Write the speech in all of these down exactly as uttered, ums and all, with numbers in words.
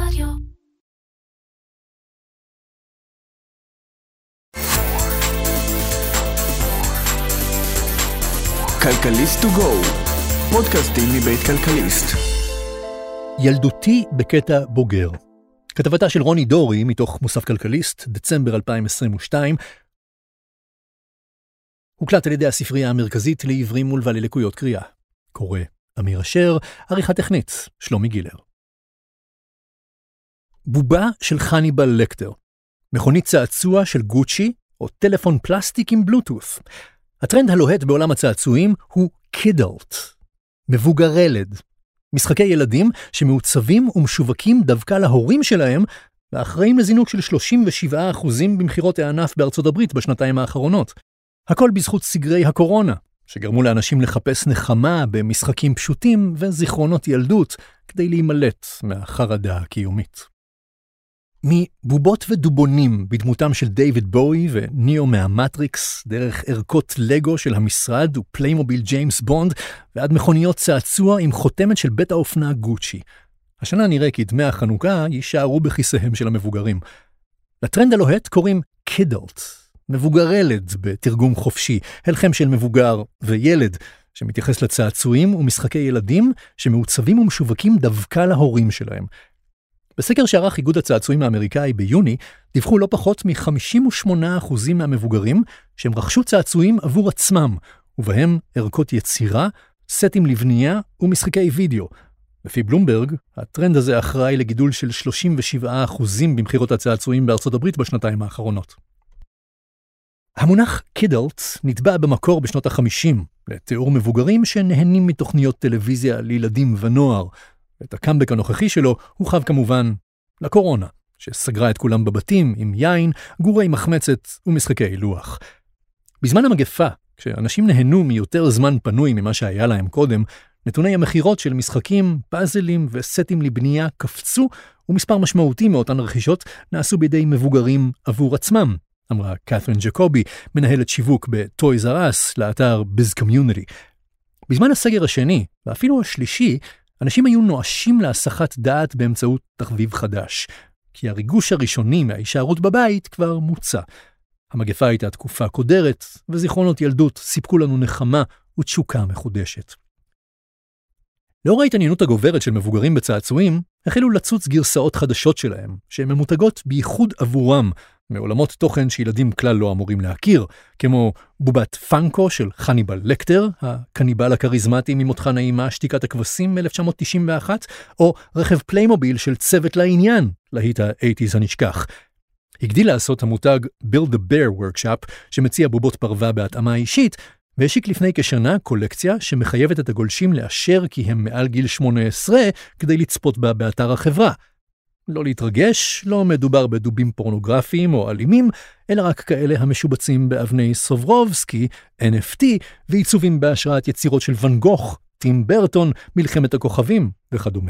רדיו. כלכליסט טו גו, פודקאסטים מבית כלכליסט. ילדותי בקטע בוגר. כתבתה של רוני דורי מתוך מוסף כלכליסט, דצמבר אלפיים עשרים ושתיים, הוקלט על ידי הספרייה המרכזית לעיוורים ולבעלי לקויות קריאה. קורא אמיר אשר, עריכה טכנית, שלומי גילר. בובה של חניבל לקטר, מכונית צעצוע של גוצ'י, או טלפון פלסטיק עם בלוטות'. הטרנד הלוהט בעולם הצעצועים הוא קידלט, מבוגר ילד. משחקי ילדים שמעוצבים ומשווקים דווקא להורים שלהם, ואחראים לזינוק של שלושים ושבעה אחוז במחירות הענף בארצות הברית בשנתיים האחרונות. הכל בזכות סגרי הקורונה, שגרמו לאנשים לחפש נחמה במשחקים פשוטים וזיכרונות ילדות, כדי להימלט מהחרדה הקיומית. מבובות ודובונים בדמותם של דיוויד בואי וניאו מהמטריקס, דרך ערכות לגו של המשרד ופליימוביל ג'יימס בונד, ועד מכוניות צעצוע עם חותמת של בית האופנה גוצ'י. השנה נראה כי דמי החנוכה יישארו בכיסיהם של המבוגרים. לטרנד הלוהט קוראים קידלט, מבוגר ילד בתרגום חופשי, הלחם של מבוגר וילד, שמתייחס לצעצועים ומשחקי ילדים שמעוצבים ומשווקים דווקא להורים שלהם. בסקר שערך איגוד הצעצועים האמריקאי ביוני, דיווחו לא פחות מ-חמישים ושמונה אחוז מהמבוגרים שהם רכשו צעצועים עבור עצמם, ובהם ערכות יצירה, סטים לבנייה ומשחקי וידאו. לפי בלומברג, הטרנד הזה אחראי לגידול של שלושים ושבעה אחוז במחירות הצעצועים בארצות הברית בשנתיים האחרונות. המונח קידלט נטבע במקור בשנות ה-חמישים, לתיאור מבוגרים שנהנים מתוכניות טלוויזיה לילדים ונוער. את הקאמבק הנוכחי שלו הוא חב כמובן לקורונה, שסגרה את כולם בבתים עם יין, גורי מחמצת ומשחקי לוח. בזמן המגפה, כשאנשים נהנו מיותר זמן פנוי ממה שהיה להם קודם, נתוני המחירות של משחקים, פאזלים וסטים לבנייה קפצו, ומספר משמעותי מאותן רכישות נעשו בידי מבוגרים עבור עצמם, אמרה קת'רין ג'קובי, מנהלת שיווק ב-Toys R Us, לאתר Biz Community. בזמן הסגר השני, ואפילו השלישי, אנשים היו נואשים להסחת דעת באמצעות תחביב חדש, כי הריגוש הראשוני מההישארות בבית כבר מוצא. המגפה הייתה תקופה קודרת, וזיכרונות ילדות סיפקו לנו נחמה ותשוקה מחודשת. לאור ההתעניינות הגוברת של מבוגרים בצעצועים, החלו לצוץ גרסאות חדשות שלהם, שהן ממותגות בייחוד עבורם, מעולמות תוכן שילדים כלל לא אמורים להכיר, כמו בובת פאנקו של חניבל לקטר, הקניבל הקריזמטי ממותך נעימה שתיקת הכבשים מ-אלף תשע מאות תשעים ואחת, או רכב פליימוביל של צוות לעניין, להיט ה-שמונים הנשכח. הגדיל לעשות המותג Build the Bear Workshop, שמציע בובות פרווה בהתאמה אישית, והשיק לפני כשנה קולקציה שמחייבת את הגולשים לאשר כי הם מעל גיל שמונה עשרה כדי לצפות בה באתר החברה. לא להתרגש, לא מדובר בדובים פורנוגרפיים או אלימים, אלא רק כאלה המשובצים באבני סוברובסקי, אן אף טי, ועיצובים בהשראת יצירות של ון גוך, טים ברטון, מלחמת הכוכבים וכדומה.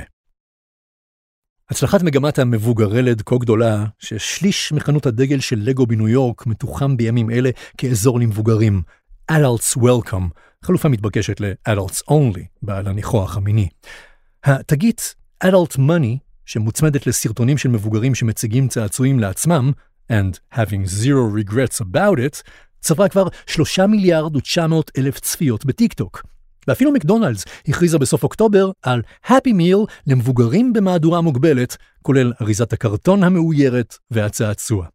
הצלחת מגמת המבוגר ילד כה גדולה, ששליש מחנות הדגל של לגו בניו יורק מתוחם בימים אלה כאזור למבוגרים. Adults Welcome, חלופה מתבקשת ל-Adults Only, בעל הניחוח המיני. התגית Adult Money, שמוצמדת לסרטונים של מבוגרים שמציגים צעצועים לעצמם, and having zero regrets about it, צברה כבר שלושה מיליארד ותשע מאות אלף צפיות בטיק-טוק. ואפילו מקדונלדס הכריזה בסוף אוקטובר על Happy Meal למבוגרים במהדורה מוגבלת, כולל אריזת הקרטון המאוירת והצעצוע.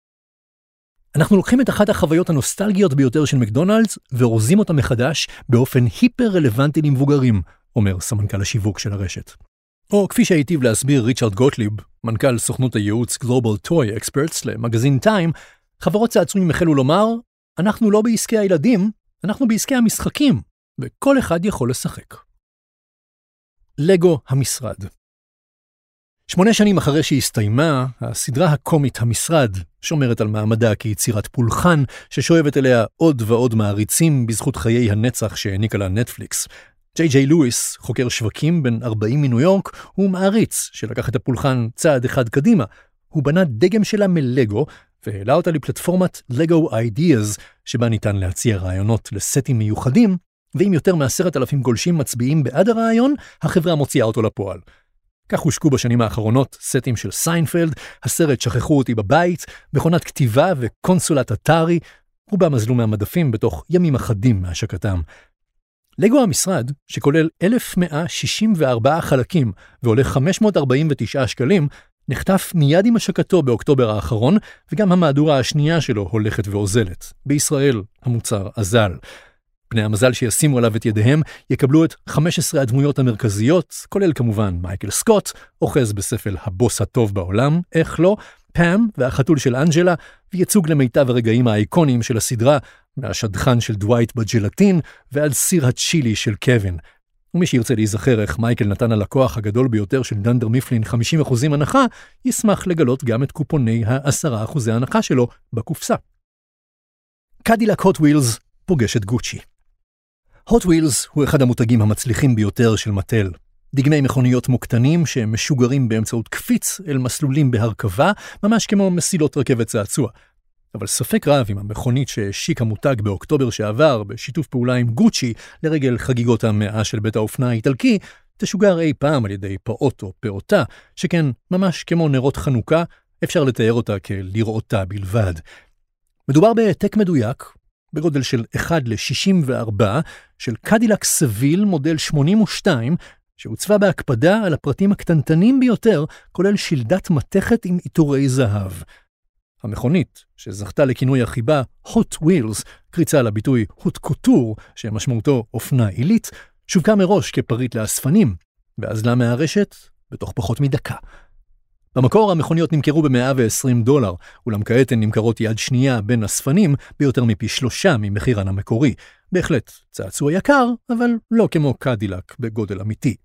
אנחנו לוקחים את אחת החוויות הנוסטלגיות ביותר של מקדונלדס, ואורזים אותה מחדש באופן היפר רלוונטי למבוגרים, אומר סמנכ"ל השיווק של הרשת. או כפי שהיטיב להסביר ריצ'רד גוטליב, מנכ"ל סוכנות הייעוץ Global Toy Experts למגזין טיים, חברות צעצועים החלו לומר, אנחנו לא בעסקי הילדים, אנחנו בעסקי המשחקים, וכל אחד יכול לשחק. לגו המשרד. שמונה שנים אחרי שהסתיימה, הסדרה הקומית המשרד שומרת על מעמדה כיצירת פולחן, ששואבת אליה עוד ועוד מעריצים בזכות חיי הנצח שהעניקה לה נטפליקס. ג'יי ג'יי לואיס, חוקר שווקים בן ארבעים מניו יורק, הוא מעריץ שלקח את הפולחן צעד אחד קדימה. הוא בנה דגם שלה מלגו, והעלה אותה לפלטפורמת לגו אידיאז, שבה ניתן להציע רעיונות לסטים מיוחדים, ואם יותר מעשרת אלפים גולשים מצביעים בעד הרעיון, החברה מוציאה אותו לפועל. כך הושקו בשנים האחרונות סטים של סיינפלד, הסרט שכחו אותי בבית, מכונת כתיבה וקונסולת אטארי, רובם עזלו מהמדפים בתוך ימים אחדים מהשקתם. לגו המשרד, שכולל אלף מאה שישים וארבעה חלקים ועולה חמש מאות ארבעים ותשעה שקלים, נחטף מיד עם השקתו באוקטובר האחרון, וגם המהדורה השנייה שלו הולכת ואוזלת. בישראל המוצר אזל. בני המזל שישימו עליו את ידיהם יקבלו את חמש עשרה הדמויות המרכזיות, כולל כמובן מייקל סקוט, אוחז בספל הבוס הטוב בעולם, איך לא, פאם והחתול של אנג'לה, וייצוג למיטב הרגעים האיקוניים של הסדרה, מהשדכן של דווייט בג'לטין ועד סיר הצ'ילי של קווין. ומי שירצה להיזכר איך מייקל נתן הלקוח הגדול ביותר של דנדר מיפלין חמישים אחוזים הנחה, ישמח לגלות גם את קופוני ה-עשרה אחוזי הנחה שלו בקופסה. קדילק הוט ווילס פוגש את גוצ'י. הוט ווילס הוא אחד המותגים המצליחים ביותר של מטל. דגמי מכוניות מוקטנים שמשוגרים באמצעות קפיץ אל מסלולים בהרכבה, ממש כמו מסילות רכבת צעצוע. אבל ספק רב אם המכונית שהשיק המותג באוקטובר שעבר, בשיתוף פעולה עם גוצ'י, לרגל חגיגות המאה של בית האופנה האיטלקי, תשוגר אי פעם על ידי פעוט או פעוטה, שכן ממש כמו נרות חנוכה, אפשר לתאר אותה כלראותה בלבד. מדובר בהעתק מדויק, בגודל של אחד ל-שישים וארבע, של קדילק סביל מודל שמונים ושתיים, שהוצבה בהקפדה על הפרטים הקטנטנים ביותר, כולל שלדת מתכת עם עיטורי זהב. המכונית, שזכתה לכינוי החיבה Hot Wheels, קריצה על הביטוי Hot Couture, שמשמעותו אופנה עילית, שווקה מראש כפריט לאספנים, ואזלה מהרשת בתוך פחות מדקה. במקור המכוניות נמכרו ב-מאה ועשרים דולר, אולם כעת הן נמכרות יד שנייה בין אספנים ביותר מפי שלושה ממחירן המקורי. בהחלט צעצוע יקר, אבל לא כמו קדילק בגודל אמיתי.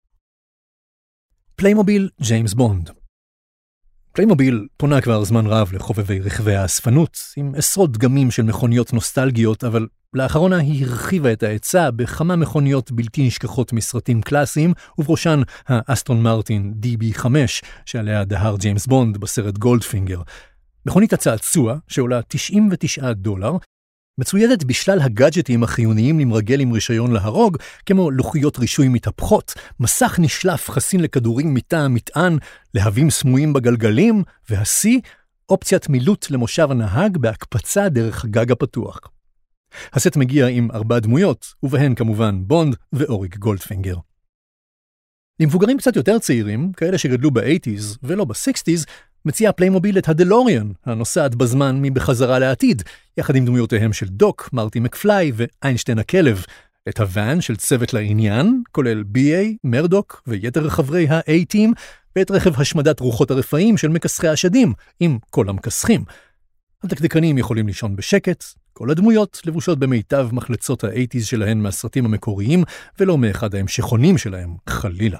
פליימוביל ג'יימס בונד. פליימוביל פונה כבר זמן רב לחובבי רכבי האספנות, עם עשרות דגמים של מכוניות נוסטלגיות, אבל לאחרונה היא הרחיבה את ההיצע בכמה מכוניות בלתי נשכחות מסרטים קלאסיים, ובראשן האסטון מרטין די בי חמש, שעליה דהר ג'יימס בונד בסרט גולדפינגר. מכונית הצעצוע, שעולה תשעים ותשעה דולר, מצוידת בשלל הגאדג'טים החיוניים למרגל עם רישיון להרוג, כמו לוחיות רישוי מתהפכות, מסך נשלף חסין לכדורים מתא המטען, להבים סמויים בגלגלים, והשיא, אופציית מילוט למושב הנהג בהקפצה דרך הגג הפתוח. הסט מגיע עם ארבע דמויות, ובהן כמובן בונד ואוריק גולדפינגר. למבוגרים קצת יותר צעירים, כאלה שגדלו ב-שמונים ולא ב-שישים, מציע פליימוביל את הדלוריאן, הנוסעת בזמן מבחזרה לעתיד, יחד עם דמויותיהם של דוק, מרטי מקפליי ואיינשטיין הכלב, את הוואן של צוות לעניין, כולל בי איי, מרדוק ויתר חברי ה-A-Team, ואת רכב השמדת רוחות הרפאים של מכסחי השדים, עם כל המכסחים. הדקדקנים יכולים לישון בשקט, כל הדמויות לבושות במיטב מחלצות ה-שמונים שלהן מהסרטים המקוריים, ולא מאחד ההמשכונים שלהם, חלילה.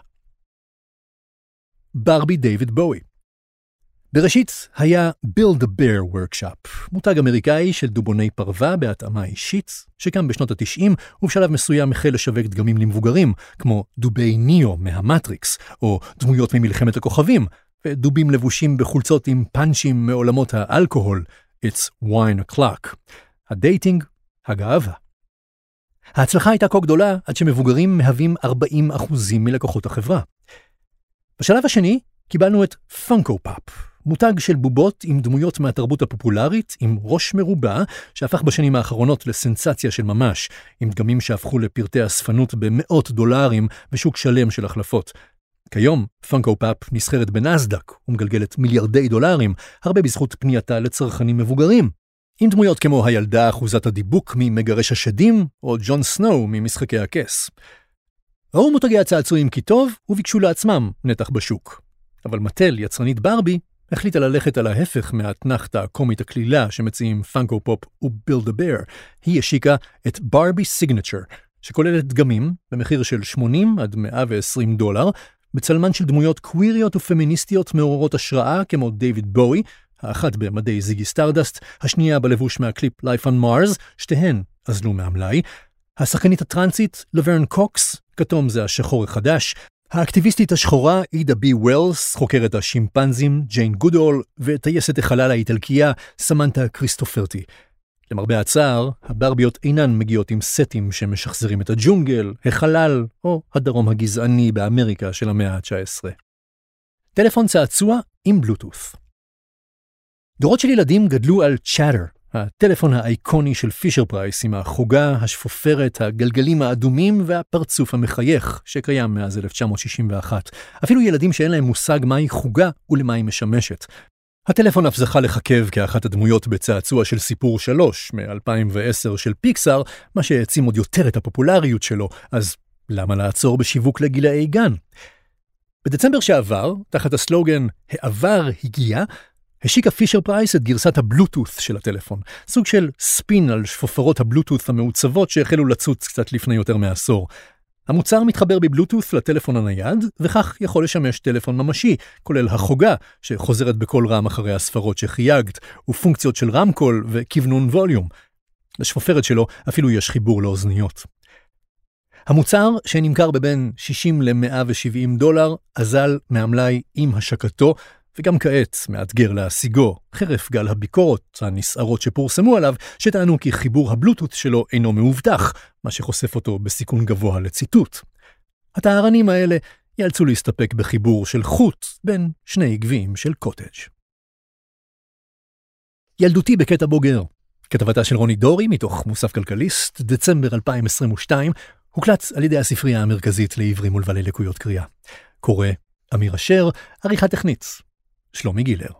ברבי דיוויד בואי. בראשית היה Build a Bear Workshop, מותג אמריקאי של דובוני פרווה בהתאמה אישית, שקם בשנות ה-תשעים ובשלב מסוים החל לשווק דגמים למבוגרים, כמו דובי ניאו מהמטריקס, או דמויות ממלחמת הכוכבים, ודובים לבושים בחולצות עם פאנצ'ים מעולמות האלכוהול, It's Wine O'Clock. הדייטינג, הגאווה. ההצלחה הייתה כה גדולה עד שמבוגרים מהווים ארבעים אחוזים מלקוחות החברה. בשלב השני קיבלנו את פאנקו פאפ, מותג של בובות עם דמויות מהתרבות הפופולרית, עם ראש מרובע, שהפך בשנים האחרונות לסנסציה של ממש, עם דגמים שהפכו לפרטי אספנות במאות דולרים ושוק שלם של החלפות. כיום, פאנקו פאפ נסחרת בנסדק ומגלגלת מיליארדי דולרים, הרבה בזכות פנייתה לצרכנים מבוגרים, עם דמויות כמו הילדה אחוזת הדיבוק ממגרש השדים, או ג'ון סנואו ממשחקי הכס. ראו מותגי הצעצועים כי טוב, וביקשו לעצמם נתח בשוק. אבל מטל, יצרנית ברבי, החליטה ללכת על ההפך מהתנחתה הקומית הכלילה שמציעים פאנקו פופ ו-Build a Bear. היא השיקה את ברבי סיגנצ'ר, שכוללת דגמים במחיר של שמונים עד מאה ועשרים דולר, בצלמן של דמויות קוויריות ופמיניסטיות מעוררות השראה כמו דיוויד בואי, האחת במדי זיגי סטארדסט, השנייה בלבוש מהקליפ Life on Mars, שתיהן אזלו מהמלאי, השחקנית הטרנסית לברן קוקס, כתום זה השחור החדש, האקטיביסטית השחורה אידה בי ווילס, חוקרת השימפנזים ג'יין גודול, וטייסת החלל האיטלקייה סמנטה קריסטופרטי. למרבה הצער, הברביות אינן מגיעות עם סטים שמשחזרים את הג'ונגל, החלל או הדרום הגזעני באמריקה של המאה ה-תשע עשרה. טלפון צעצוע עם בלוטות'. דורות של ילדים גדלו על צ'אטר, הטלפון האיקוני של פישר פרייס עם החוגה, השפופרת, הגלגלים האדומים והפרצוף המחייך שקיים מאז אלף תשע מאות שישים ואחת. אפילו ילדים שאין להם מושג מהי חוגה ולמה היא משמשת. הטלפון אף זכה לחכב כאחת הדמויות בצעצוע של סיפור שלוש מ-אלפיים ועשר של פיקסאר, מה שהעצים עוד יותר את הפופולריות שלו, אז למה לעצור בשיווק לגילאי גן? בדצמבר שעבר, תחת הסלוגן "העבר הגיע", השיקה פישר פרייס את גרסת הבלוטות' של הטלפון, סוג של ספין על שפופרות הבלוטות' המעוצבות שהחלו לצוץ קצת לפני יותר מעשור. המוצר מתחבר בבלוטות' לטלפון הנייד, וכך יכול לשמש טלפון ממשי, כולל החוגה שחוזרת בכל רם אחרי הספרות שחייגת, ופונקציות של רמקול וכוונון ווליום. לשפופרת שלו אפילו יש חיבור לאוזניות. המוצר שנמכר בבין שישים ל-מאה ושבעים דולר, אזל מהמלאי עם השקתו, וגם כעת מאתגר להשיגו, חרף גל הביקורות הנסערות שפורסמו עליו, שטענו כי חיבור הבלוטות' שלו אינו מאובטח, מה שחושף אותו בסיכון גבוה לציטוט. הטהרנים האלה יאלצו להסתפק בחיבור של חוט בין שני גביעים של קוטג'. ילדותי בקטע בוגר. כתבתה של רוני דורי מתוך מוסף כלכליסט, דצמבר אלפיים עשרים ושתיים, הוקלט על ידי הספרייה המרכזית לעברים ולבעלי לקויות קריאה. קורא אמיר אשר, עריכה טכנית שלומי גילר.